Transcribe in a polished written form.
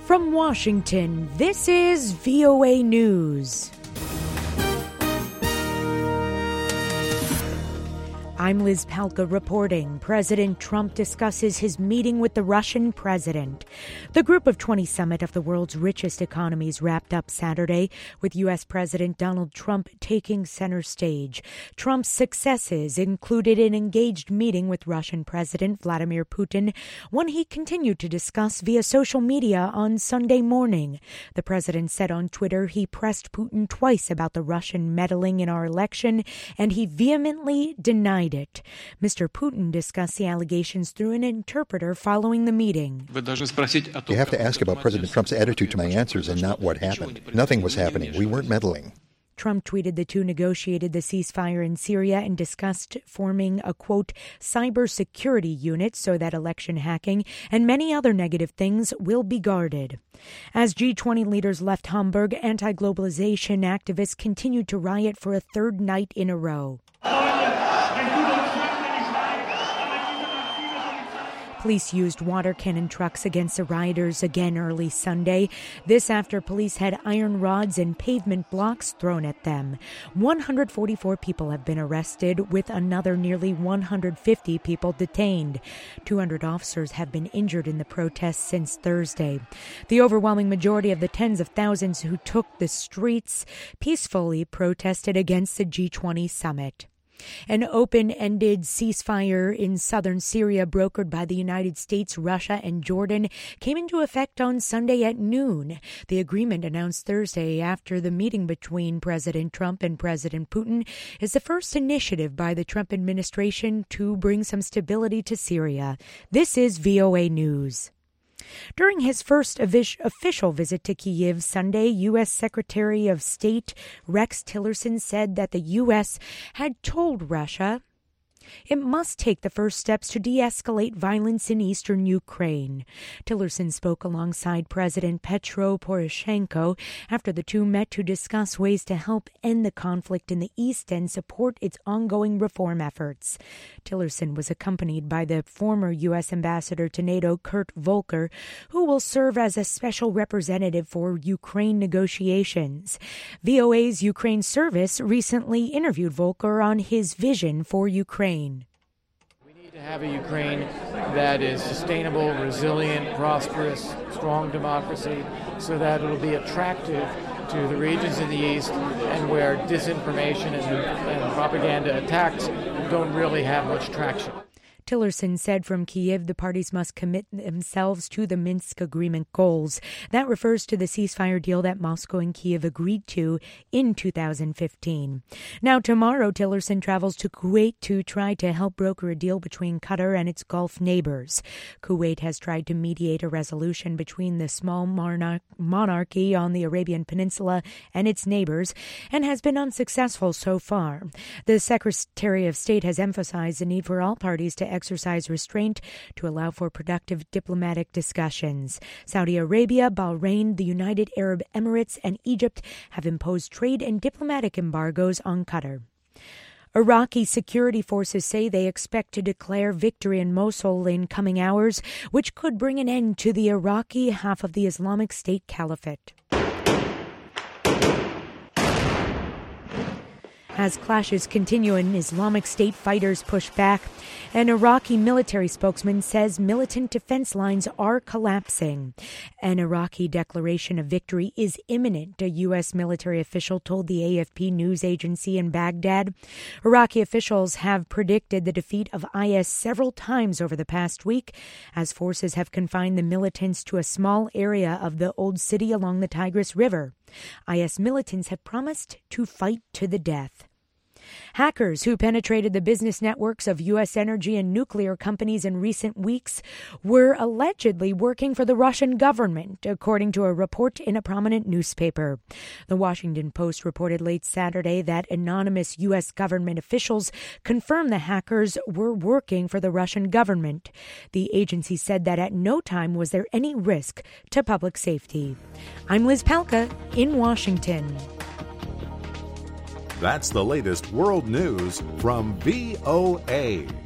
From Washington, this is VOA News. I'm Liz Palka reporting. President Trump discusses his meeting with the Russian president. The Group of 20 summit of the world's richest economies wrapped up Saturday, with U.S. President Donald Trump taking center stage. Trump's successes included an engaged meeting with Russian President Vladimir Putin, one he continued to discuss via social media on Sunday morning. The president said on Twitter he pressed Putin twice about the Russian meddling in our election, and he vehemently denied it. Mr. Putin discussed the allegations through an interpreter following the meeting. You have to ask about President Trump's attitude to my answers and not what happened. Nothing was happening. We weren't meddling. Trump tweeted the two negotiated the ceasefire in Syria and discussed forming a, quote, cybersecurity unit so that election hacking and many other negative things will be guarded. As G20 leaders left Hamburg, anti-globalization activists continued to riot for a third night in a row. Police used water cannon trucks against the rioters again early Sunday. This after police had iron rods and pavement blocks thrown at them. 144 people have been arrested, with another nearly 150 people detained. 200 officers have been injured in the protests since Thursday. The overwhelming majority of the tens of thousands who took the streets peacefully protested against the G20 summit. An open-ended ceasefire in southern Syria brokered by the United States, Russia, and Jordan came into effect on Sunday at noon. The agreement, announced Thursday after the meeting between President Trump and President Putin, is the first initiative by the Trump administration to bring some stability to Syria. This is VOA News. During his first official visit to Kyiv Sunday, U.S. Secretary of State Rex Tillerson said that the U.S. had told Russia it must take the first steps to de-escalate violence in eastern Ukraine. Tillerson spoke alongside President Petro Poroshenko after the two met to discuss ways to help end the conflict in the east and support its ongoing reform efforts. Tillerson was accompanied by the former U.S. ambassador to NATO, Kurt Volker, who will serve as a special representative for Ukraine negotiations. VOA's Ukraine service recently interviewed Volker on his vision for Ukraine. We need to have a Ukraine that is sustainable, resilient, prosperous, strong democracy, so that it'll be attractive to the regions in the East and where disinformation and propaganda attacks don't really have much traction. Tillerson said from Kyiv the parties must commit themselves to the Minsk agreement goals. That refers to the ceasefire deal that Moscow and Kyiv agreed to in 2015. Now, tomorrow, Tillerson travels to Kuwait to try to help broker a deal between Qatar and its Gulf neighbors. Kuwait has tried to mediate a resolution between the small monarchy on the Arabian Peninsula and its neighbors and has been unsuccessful so far. The Secretary of State has emphasized the need for all parties to exercise restraint to allow for productive diplomatic discussions. Saudi Arabia, Bahrain, the United Arab Emirates, and Egypt have imposed trade and diplomatic embargoes on Qatar. Iraqi security forces say they expect to declare victory in Mosul in coming hours, which could bring an end to the Iraqi half of the Islamic State Caliphate. As clashes continue and Islamic State fighters push back, an Iraqi military spokesman says militant defense lines are collapsing. An Iraqi declaration of victory is imminent, a U.S. military official told the AFP news agency in Baghdad. Iraqi officials have predicted the defeat of IS several times over the past week, as forces have confined the militants to a small area of the old city along the Tigris River. IS militants have promised to fight to the death. Hackers who penetrated the business networks of U.S. energy and nuclear companies in recent weeks were allegedly working for the Russian government, according to a report in a prominent newspaper. The Washington Post reported late Saturday that anonymous U.S. government officials confirmed the hackers were working for the Russian government. The agency said that at no time was there any risk to public safety. I'm Liz Palka in Washington. That's the latest world news from VOA.